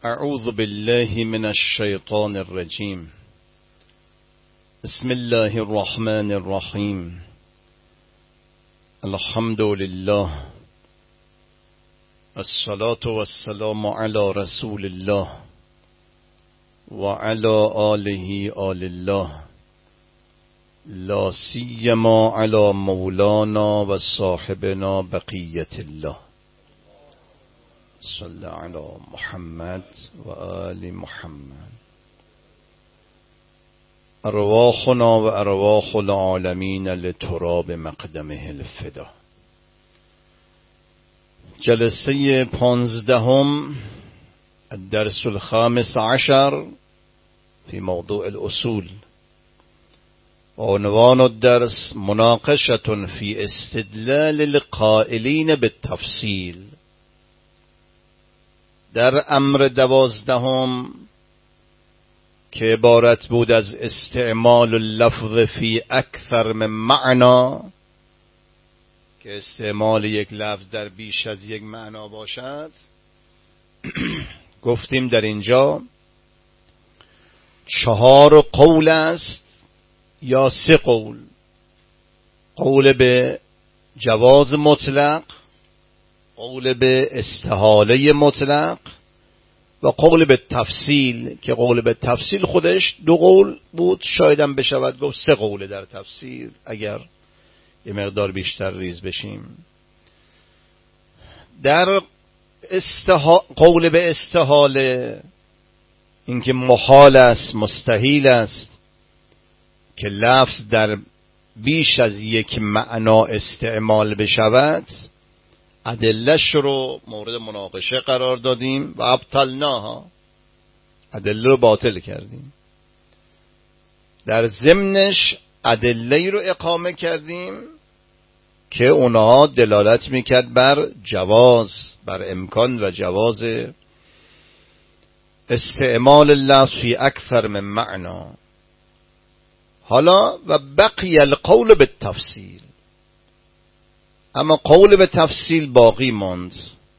اعوذ بالله من الشیطان الرجیم. بسم الله الرحمن الرحیم. الحمد لله الصلاة والسلام على رسول الله وعلى آله آل الله لا سیما على مولانا و صاحبنا بقیت الله. صلی علی محمد و آل محمد. ارواحنا و ارواح العالمین لتراب مقدمه الفدا. جلسه 15 الدرس الخامس عشر في موضوع الأصول. عنوان الدرس مناقشة في استدلال القائلين بالتفصيل. در امر 12 که عبارت بود از استعمال اللفظ فی اکثر من معنا، که استعمال یک لفظ در بیش از یک معنا باشد، گفتیم در اینجا 4 قول است یا 3 قول. قول به جواز مطلق، قول به استحاله مطلق و قول به تفصیل، که قول به تفصیل خودش 2 قول بود، شایدم بشود گفت 3 قوله در تفصیل اگر یه مقدار بیشتر ریز بشیم. در قول به استحاله، اینکه محال است، مستحیل است که لفظ در بیش از یک معنا استعمال بشود، ادله‌اش رو مورد مناقشه قرار دادیم و ابطلناها، ادله رو باطل کردیم. در ضمنش ادله‌ای رو اقامه کردیم که اونها دلالت میکرد بر جواز، بر امکان و جواز استعمال اللفظ فی اکثر من معنا. حالا و بقی القول بالتفصیل، اما قول به تفصیل باقی ماند.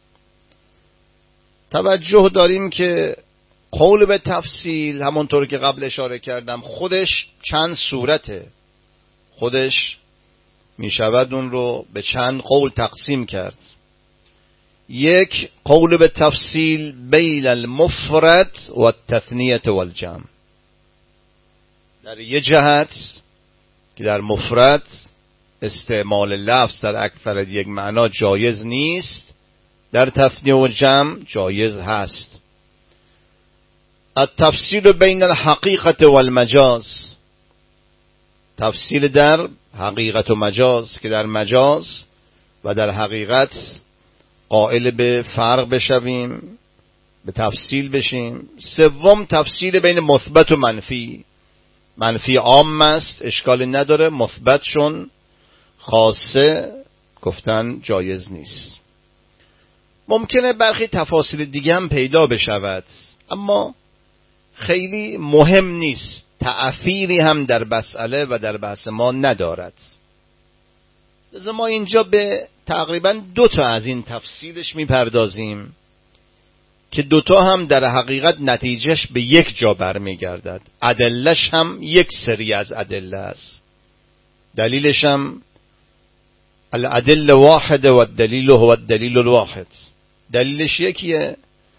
توجه داریم که قول به تفصیل همونطور که قبل اشاره کردم خودش چند صورته، خودش می شود اون رو به چند قول تقسیم کرد. یک، قول به تفصیل بین المفرد و التثنیه و الجمع. در یه جهت که در مفرد استعمال لفظ در اکثر یک معنا جایز نیست، در تثنیه و جمع جایز هست. التفصیل بین الحقیقت و المجاز، تفصیل در حقیقت و مجاز، که در مجاز و در حقیقت قائل به فرق بشویم، به تفصیل بشیم. سوم، تفصیل بین مثبت و منفی. منفی عام است، اشکال نداره، مثبت چون خاصه گفتن جایز نیست. ممکنه برخی تفاصیل دیگه هم پیدا بشود، اما خیلی مهم نیست، تأثیری هم در مسئله و در بحث ما ندارد. لذا ما اینجا به تقریبا 2 از این تفصیلش میپردازیم که 2 هم در حقیقت نتیجهش به یک جا برمیگردد. ادلهش هم یک سری از ادله است، دلیلش هم الادل واحد و الدلیل هو الدلیل الواحد. دلیلش یکیه،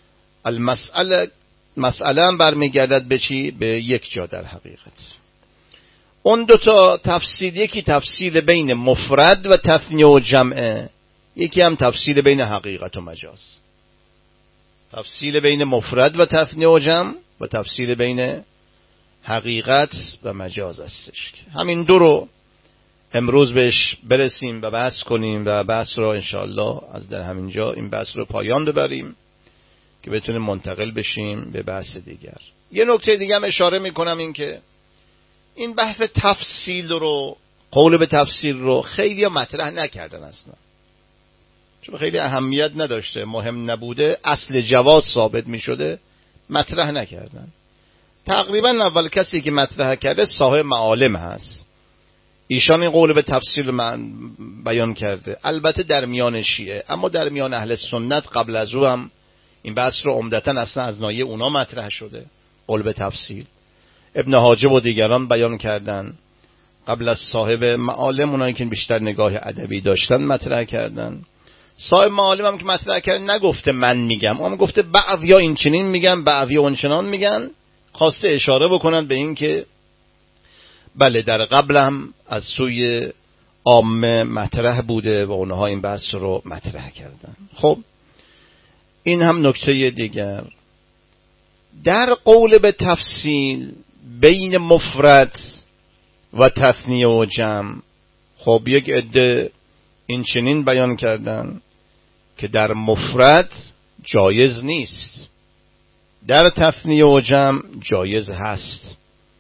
مسئله هم برمیگردد به چی؟ به یک جا در حقیقت. اون 2 تفصیل، یکی تفصیل بین مفرد و تثنیه و جمعه، یکی هم تفصیل بین حقیقت و مجاز. تفصیل بین مفرد و تثنیه و جمع و تفصیل بین حقیقت و مجاز استش. همین 2 رو امروز بهش برسیم و بحث کنیم و بحث رو انشاءالله از در همینجا این بحث رو پایان ببریم که بتونیم منتقل بشیم به بحث دیگر. یه نکته دیگه هم اشاره میکنم، این که این بحث تفصیل رو، قول به تفصیل رو خیلی مطرح نکردن اصلا، چون خیلی اهمیت نداشته، مهم نبوده، اصل جواز ثابت میشده، مطرح نکردن. تقریبا اول کسی که مطرح کرده صاحب معالم هست، ایشان این قول به تفصیل من بیان کرده، البته در میان شیعه، اما در میان اهل سنت قبل از او هم این بحث رو عمدتاً اصلا از ناحیه اونا مطرح شده، قول به تفصیل. ابن حاجب و دیگران بیان کردن، قبل از صاحب معالم اونایی که بیشتر نگاه ادبی داشتن مطرح کردن. صاحب معالم هم که مطرح کرد نگفته من میگم، اما گفته بعضیا این چنین میگن بعضیا اون چنان میگن، خواسته اشاره بکنن به این که بله در قبل هم از سوی عامه مطرح بوده و اونها این بحث رو مطرح کردن. خب این هم نکته دیگر. در قول به تفصیل بین مفرد و تثنیه و جمع، خب یک عده این چنین بیان کردن که در مفرد جایز نیست، در تثنیه و جمع جایز هست.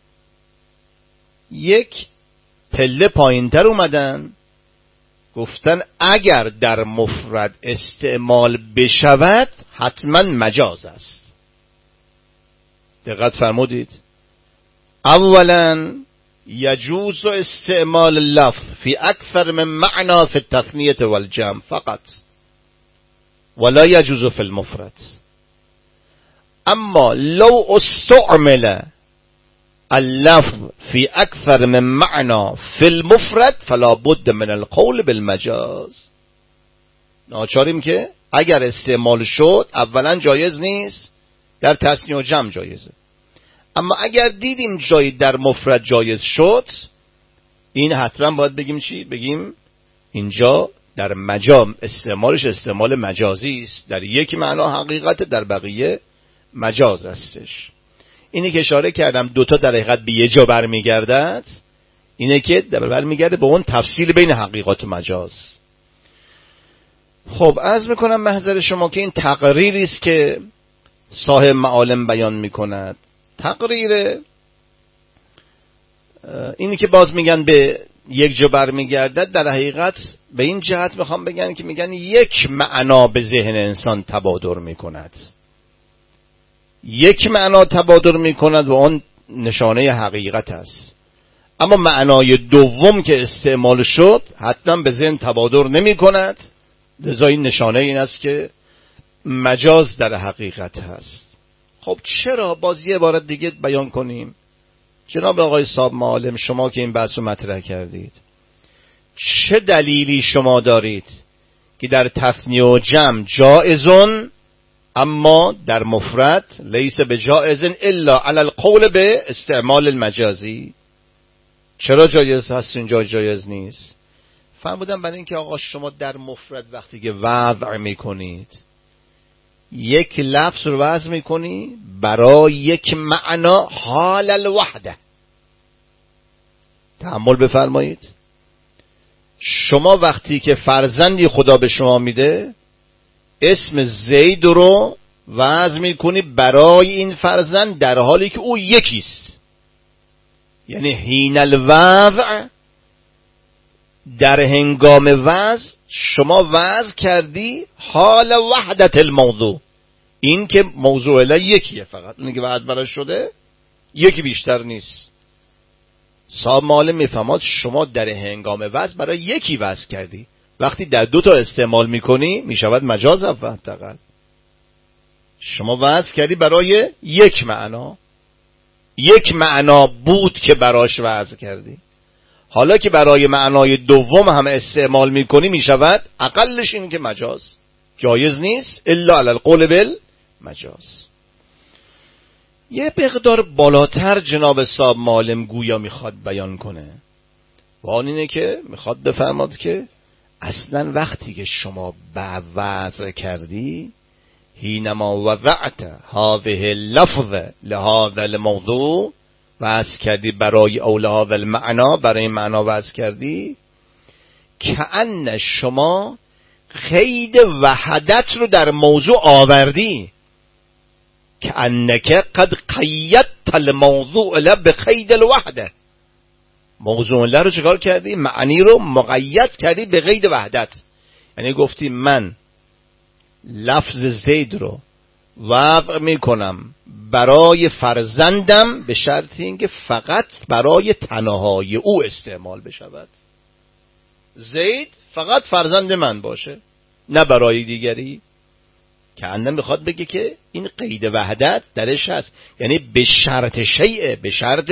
یک پله پایینتر اومدن گفتن اگر در مفرد استعمال بشود حتما مجاز است. دقت فرمودید؟ اولا يجوز استعمال اللفظ في أكثر من معنى في التثنية والجمع فقط ولا يجوز في المفرد. أما لو استعمل اللفظ في أكثر من معنى في المفرد فلا بد من القول بالمجاز. ناچاریم که اگر استعمال شد اولا جایز نیست، در تثنیه و جمع جایزه، اما اگر دیدیم جایی در مفرد جایز شد، این حتما باید بگیم چی؟ بگیم اینجا در مجام استعمالش استعمال مجازی است، در یک معنا حقیقت، در بقیه مجاز استش. اینی که اشاره کردم دوتا در حقیقت به یه جا برمیگردد، اینه که برمیگرده به اون تفصیل بین حقیقت و مجاز. خب عرض میکنم محضر شما که این تقریری است که صاحب معالم بیان میکند. تقریر اینی که باز میگن به یک جا برمیگردد، در حقیقت به این جهت میخوام بگن که میگن یک معنا به ذهن انسان تبادر میکند، یک معنا تبادر میکند و اون نشانه حقیقت است، اما معنای دوم که استعمال شد حتما به ذهن تبادر نمیکند، لذا این نشانه این است که مجاز در حقیقت هست. خب چرا؟ باز یه عبارت دیگه بیان کنیم. جناب آقای صاحب معالم، شما که این بحث رو مطرح کردید، چه دلیلی شما دارید که در تثنیه و جمع جائزون اما در مفرد لیس بجائز الا علی القول به استعمال المجازی؟ چرا جایز هست اینجا جایز نیست؟ فرمودم برای اینکه آقا شما در مفرد وقتی که وضع میکنید، یک لفظ رو وضع میکنی برای یک معنا حال الوحده. تأمل بفرمایید، شما وقتی که فرزندی خدا به شما میده، اسم زید رو وضع میکنی برای این فرزند در حالی که او یکیست. یعنی حین الوضع، در هنگام وضع شما وضع کردی حال وحدت الموضوع، این که موضوع اله یکیه، فقط اونی که وضع براش شده یکی بیشتر نیست. صاحب معالم میفهمد شما در هنگام وضع برای یکی وضع کردی، وقتی در دو تا استعمال میکنی میشود مجاز. حداقل شما وضع کردی برای یک معنا، یک معنا بود که براش وضع کردی، حالا که برای معنای دوم هم استعمال میکنی میشود اقلش این که مجاز، جایز نیست الا علی القول بالمجاز. یه مقدار بالاتر جناب صاحب معالم گویا میخواد بیان کنه و آن اینه که میخواد بفرماد که اصلا وقتی که شما وضع کردی، حینما وضعت هذه اللفظ لهذا الموضوع، وضع کردی برای اول هذا المعنا، برای معنا وضع کردی، کأن شما قید وحدت رو در موضوع آوردی، کأنک قد قیدت الموضوع له بقید الوحده. موضوع له رو چکار کردی؟ معنی رو مقید کردی به قید وحدت. یعنی گفتی من لفظ زید رو وضع میکنم برای فرزندم به شرط اینکه فقط برای تنهای او استعمال بشود. زید فقط فرزند من باشه، نه برای دیگری. که اندم میخواد بگه که این قید وحدت درش هست، یعنی به شرط شیء، به شرط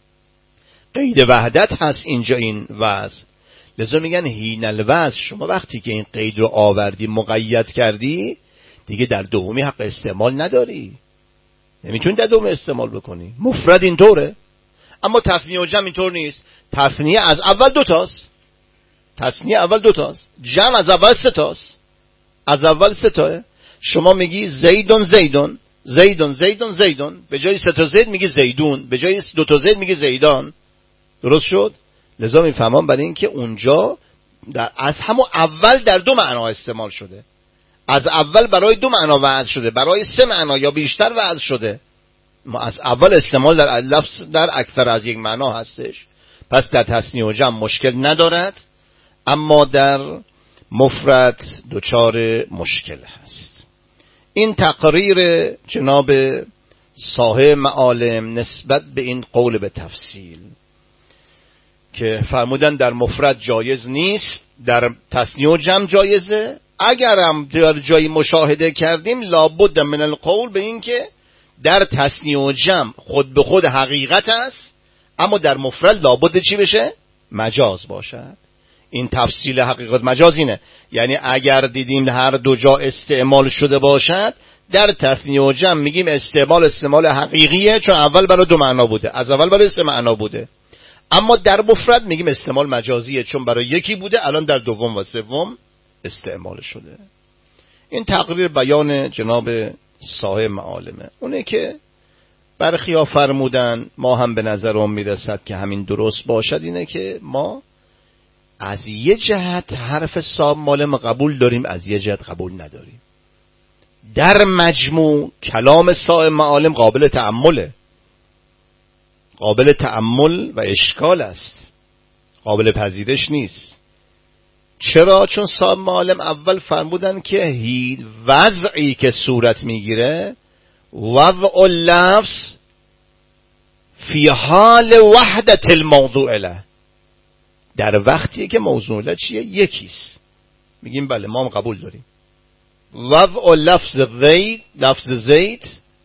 قید وحدت هست اینجا این وضع. لذا میگن حین الوضع، شما وقتی که این قید رو آوردی مقید کردی دیگه در دومی حق استعمال نداری، نمیتونی در دوم استعمال بکنی. مفرد اینطوره، اما تثنیه و جمع اینطور نیست. تثنیه از اول دوتاست، تثنیه اول دوتاست، جمع از اول سه تاست. از اول سه تاه. شما میگی زیدون زیدون، زیدون زیدون زیدون، به جای سه تا زید میگی زیدون، به جای دو تا زید میگی زیدان. درست شد؟ لذا میفهمم برای این که اونجا از همون اول در دو معنا استعمال شده، از اول برای دو معنا وضع شده، برای سه معنا یا بیشتر وضع شده. ما از اول استعمال در لفظ در اکثر از یک معنا هستش، پس در تثنیه و جمع مشکل ندارد، اما در مفرد دچار مشکل هست. این تقریر جناب صاحب معالم نسبت به این قول به تفصیل که فرمودن در مفرد جایز نیست، در تثنیه و جمع جایزه. اگرم در جایی مشاهده کردیم لابد من القول به این که در تثنیه و جمع خود به خود حقیقت است، اما در مفرد لابد چی بشه؟ مجاز باشد. این تفصیل حقیقت مجاز اینه، یعنی اگر دیدیم هر دو جا استعمال شده باشد، در تثنیه و جمع میگیم استعمال حقیقیه، چون اول برای دو معنا بوده، از اول برای سه معنا بوده. اما در مفرد میگیم استعمال مجازیه، چون برای یکی بوده الان در دوم و سوم استعمال شده. این تقریر بیان جناب صاحب معالمه. اونه که برخیا فرمودن، ما هم به نظرم میرسد که همین درست باشد، اینه که ما از یه جهت حرف صاحب معالم قبول داریم، از یه جهت قبول نداریم. در مجموع کلام صاحب معالم قابل تأمله، قابل تأمل و اشکال است، قابل پذیرش نیست. چرا؟ چون صاحب معالم اول فرمودن که وضعی که صورت میگیره وضع اللفظ فی حال وحدت الموضوع له، در وقتی که موضوع له چیه؟ یکیست. میگیم بله ما هم قبول داریم. وضع لفظ زید، لفظ زید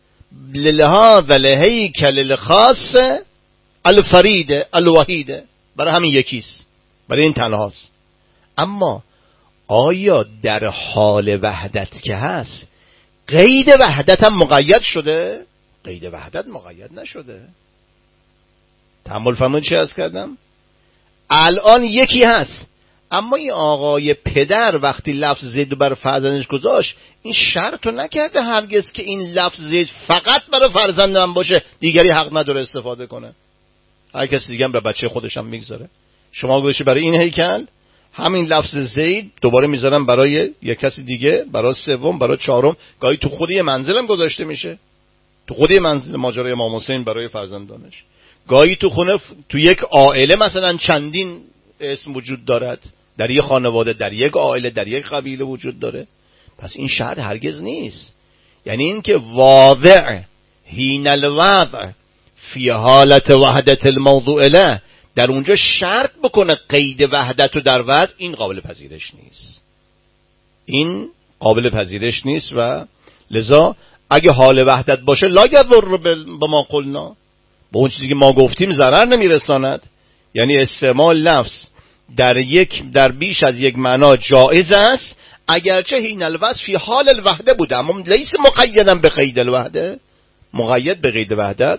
لهذا الهیکل الخاص الفرید الوحید، برای همین یکیست، برای این تنهاست. اما آیا در حال وحدت که هست قید وحدت هم مقید شده؟ قید وحدت مقید نشده. تأمل فرمایید چه عرض کردم؟ الان یکی هست، اما این آقای پدر وقتی لفظ زید بر فرزندش گذاشت، این شرط رو نکرده هرگز که این لفظ زید فقط برای فرزندم باشه، دیگری حق نداره استفاده کنه. هر کسی دیگه هم به بچه خودش هم میگذاره. شما گذاشتی برای این هیکل، همین لفظ زید دوباره میذارم برای یک کسی دیگه، برای سوم، برای چهارم، گاهی تو خود یه منزل هم گذاشته میشه، تو خود یه منزل، ماجرای امام حسین برای فرزندانش. گاهی تو خونه، تو یک عائله مثلا چندین اسم وجود دارد، در یک خانواده، در یک عائله، در یک قبیله وجود داره. پس این شرط هرگز نیست. یعنی این که واضع حین الوضع فی حالت وحدت الموضوع له، در اونجا شرط بکنه قید وحدت رو در وضع، این قابل پذیرش نیست. این قابل پذیرش نیست و لذا اگه حال وحدت باشه لا یضر بما قلنا، با اون چیزی که ما گفتیم ضرر نمیرساند. یعنی استعمال لفظ در بیش از یک معنا جائز است، اگرچه حین الوصف فی حال الوحده بوده، اما لیس مقیدا به قید الوحده، مقید به قید وحدت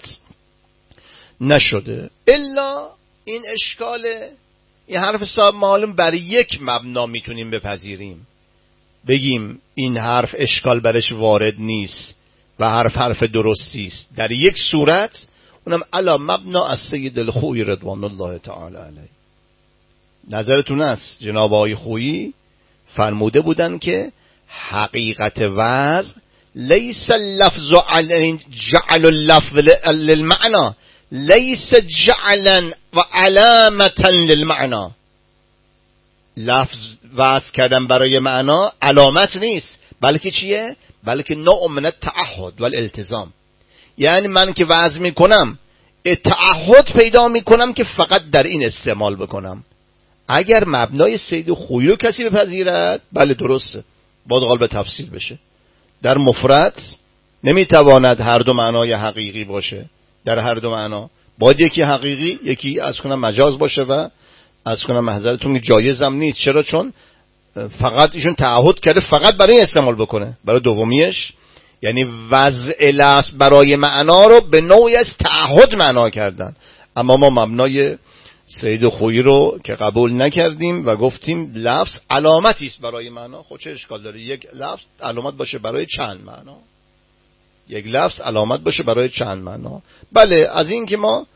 نشده. الا این اشکاله، این حرف صاحب معالم بر یک مبنا میتونیم بپذیریم، بگیم این حرف اشکال برش وارد نیست و حرف درستی است در یک صورت، اونم علا مبنا از سید الخویی رضوان الله تعالی علیه. نظرتون است جناب آقای خویی فرموده بودن که حقیقت وضع لیس اللفظ جعل اللفظ للمعنى، لیس جعلا و علامتا للمعنى. لفظ وضع کردن برای معنا علامت نیست، بلکه چیه؟ بلکه نوع من التعهد والالتزام. یعنی من که وضع میکنم تعهد پیدا میکنم که فقط در این استعمال بکنم. اگر مبنای سید خویی رو کسی بپذیرد بله درسته، باید قال به تفصیل بشه. در مفرد نمیتواند هر دو معنای حقیقی باشه. در هر دو معنا باید یکی حقیقی یکی از کنم مجاز باشه و از کنم محضرتون جایزم نیست. چرا؟ چون فقط ایشون تعهد کرده فقط برای استعمال بکنه. برای دومیش یعنی وضع لفظ برای معنا رو به نوعی از تعهد معنا کردن. اما ما مبنای سید خویی رو که قبول نکردیم و گفتیم لفظ علامتی است برای معنا. خب چه اشکال داره یک لفظ علامت باشه برای چند معنا؟ یک لفظ علامت باشه برای چند معنا. بله، از این که ما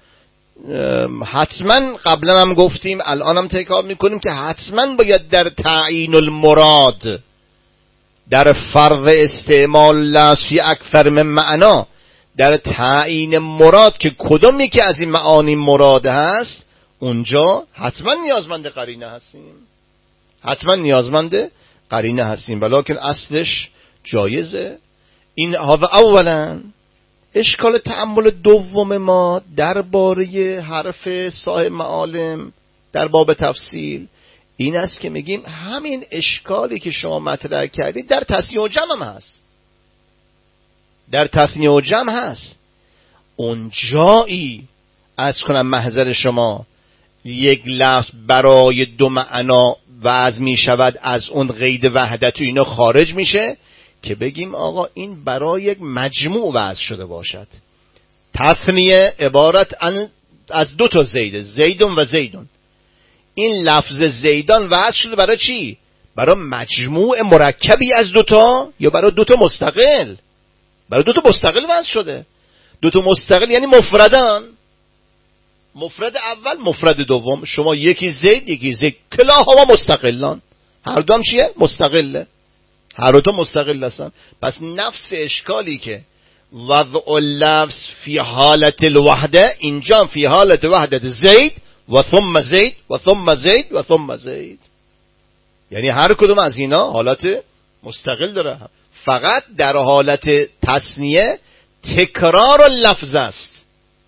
حتما قبلا هم گفتیم الان هم تکرار میکنیم که حتما باید در تعیین المراد، در فرض استعمال لفظ فی اکثر من معنا، در تعیین مراد که کدومی که از این معانی مراد هست، اونجا حتما نیازمند قرینه هستیم. حتما نیازمند قرینه هستیم. ولکن اصلش جایزه. این هذا اولا. اشکال تأمل دوم ما درباره حرف صاحب معالم در باب تفصیل این است که میگیم همین اشکالی که شما مطرح کردید در تثنیه و جمع هم هست. در تثنیه و جمع هست. اون جایی از کنم محضر شما یک لفظ برای دو معنا وضع می شود، از اون قید وحدت و اینا خارج میشه که بگیم آقا این برای یک مجموع وضع شده باشد. تثنیه عبارت از دو تا زیده، زیدون و زیدون. این لفظ زیدان وضع شده برای چی؟ برای مجموع مرکبی از دوتا یا برای دوتا مستقل؟ برای دوتا مستقل وضع شده. دوتا مستقل یعنی مفردان. مفرد اول مفرد دوم. شما یکی زید یکی زید، کلاهما مستقلان. هر دوم چیه؟ مستقله. هر دو مستقل هستن. پس نفس اشکالی که وضع اللفظ فی حالت الوحده، اینجا فی حالت وحدت زید و ثم زید و ثم زید و ثم زید، یعنی هر کدوم از اینا حالت مستقل داره. فقط در حالت تثنیه تکرار اللفظ است.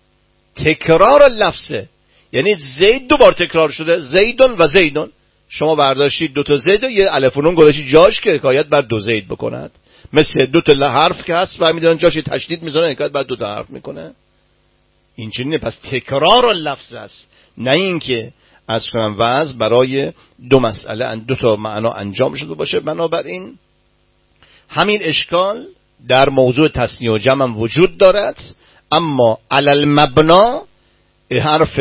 تکرار اللفظه، یعنی زید دو بار تکرار شده، زیدون و زیدون. شما برداشتید دو تا زید و یه الف و نون گذاشتید جاش که حکایت بر دو زید بکند. مثل دو تا حرف که هست برمی‌دارن جاش تشدید می‌ذارن حکایت بر دو تا حرف میکنه. این چنینه. پس تکرار اللفظ است، نه اینکه از کنم وضع برای دو مسئله دو تا معنا انجام شده باشه. بنابراین همین اشکال در موضوع تثنیه و جمع هم وجود دارد، اما علل مبنا حرف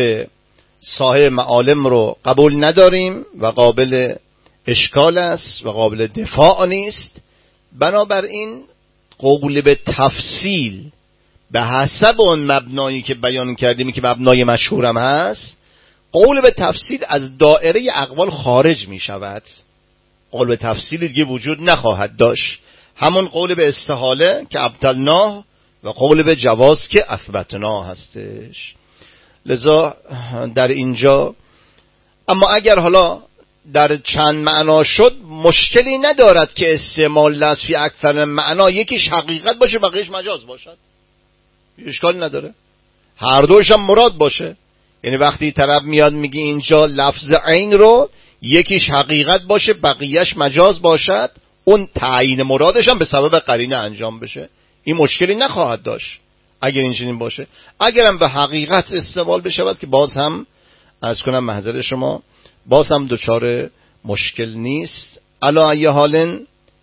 صاحب معالم رو قبول نداریم و قابل اشکال است و قابل دفاع نیست. بنابراین قول به تفصیل به حسب اون مبنایی که بیان کردیم که مبنای مشهورم هست، قول به تفصیل از دائره اقوال خارج می شود. قول به تفصیل دیگه وجود نخواهد داشت. همون قول به استحاله که ابطلناه و قول به جواز که اثبتناه هستش. لذا در اینجا اما اگر حالا در چند معنا شد مشکلی ندارد که استعمال لفظ فی اکثر معنا یکیش حقیقت باشه بقیهش مجاز باشد، اشکال نداره. هر دوش هم مراد باشه. یعنی وقتی طرف میاد میگه اینجا لفظ عین رو یکیش حقیقت باشه بقیهش مجاز باشد، اون تعیین مرادش هم به سبب قرینه انجام بشه، این مشکلی نخواهد داشت اگر این چنین باشه. اگرم به حقیقت استعمال بشود که باز هم از کنم محضر شما باز هم دچار مشکل نیست. علی ای حال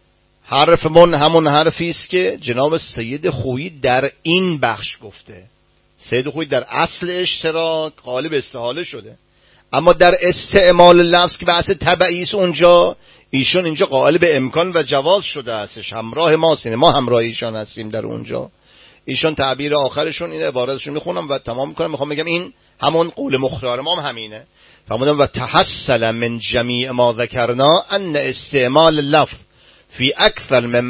حرفمون همون حرفی است که جناب سید خویی در این بخش گفته. سید خویی در اصل اشتراک قالب استحاله شده، اما در استعمال لفظ که بحث تبعی است اونجا ایشون اینجا قائل به امکان و جواز شده استش، همراه ماست، ما همراه ایشان هستیم در اونجا. ایشان تعبیر آخرشون این عبارتشون میخونم و تمام میکنم. میخوام بگم این همون قول مختار ما هم همینه. فرمودم و تحصل من جمیع ما ذکرنا ان استعمال اللفظ فی اکثر من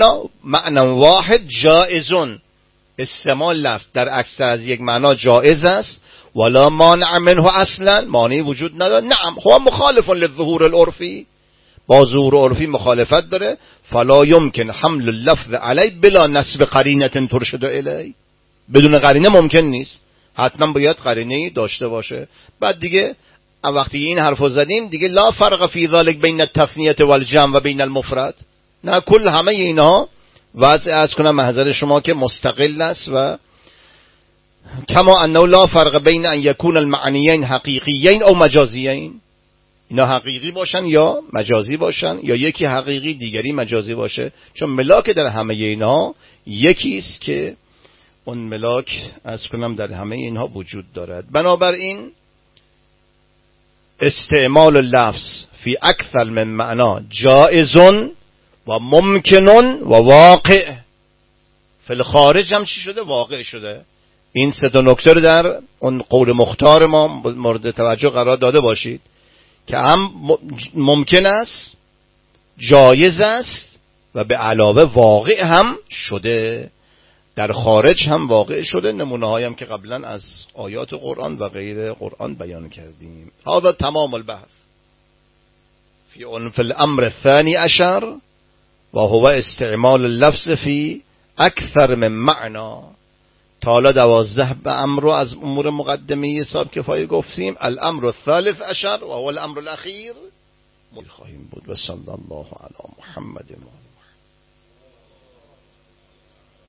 معنا واحد جائزون. استعمال لفظ در اکثر از یک معنا جائز است، ولا مانع منه اصلا، مانعی وجود نداره. نعم هو مخالف للظهور العرفی، با ظهور عرفی مخالفت داره. فلا يمكن حمل اللفظ علی بلا نسب قرینه ترشد الی، بدون قرینه ممکن نیست، حتما باید قرینه‌ای داشته باشه. بعد دیگه وقتی این حرفو زدیم دیگه لا فرق فی ذلک بین التثنیه والجمع و بین المفرد، نه کل همه اینها وضع از کنم محضر شما که مستقل است و کما انه لا فرق بین ان یکون المعنیین حقیقیین او مجازیین، اینا حقیقی باشن یا مجازی باشن، یا یکی حقیقی دیگری مجازی باشه، چون ملاک در همه اینها یکی است که اون ملاک از کنم در همه اینها وجود دارد. بنابراین استعمال اللفظ فی اکثر من معنا جائز و ممکن و واقع. فی الخارج هم چی شده؟ واقع شده. این سه تا نکته رو در اون قول مختار ما مورد توجه قرار داده باشید که هم ممکن است، جایز است و به علاوه واقع هم شده، در خارج هم واقع شده. نمونه هایم که قبلا از آیات قرآن و غیر قرآن بیان کردیم. هذا تمام البحث فی الامر الثانی عشر و هو استعمال اللفظ فی اکثر من معنا. تا حالا 12 به امر رو از امور مقدمه حساب کفایه گفتیم. الامر الثالث عشر و هو الامر الاخیر خواهیم بود. و صلی الله علی محمد.